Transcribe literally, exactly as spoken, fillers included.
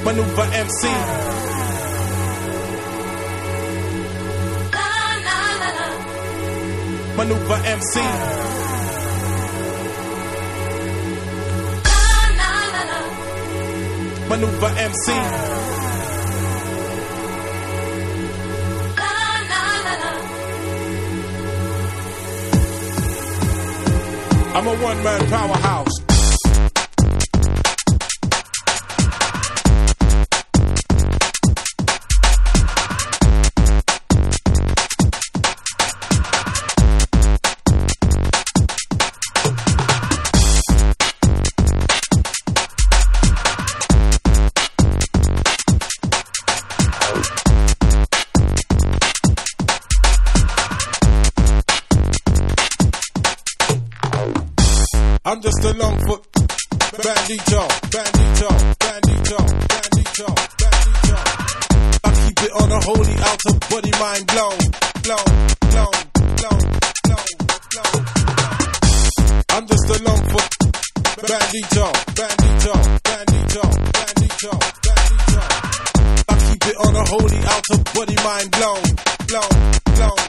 Maneuver M C. Maneuver M C. Maneuver M C. I'm a one-man powerhouse. I'm just a long foot bandito, bandito, bandito, bandito, bandito. I keep it on a holy outer body, mind blown, blown, blown, blown, blown, blown. I'm just a long foot bandito, bandito, bandito, bandito, bandito. I keep it on a holy outer body, mind blown, blown, blown.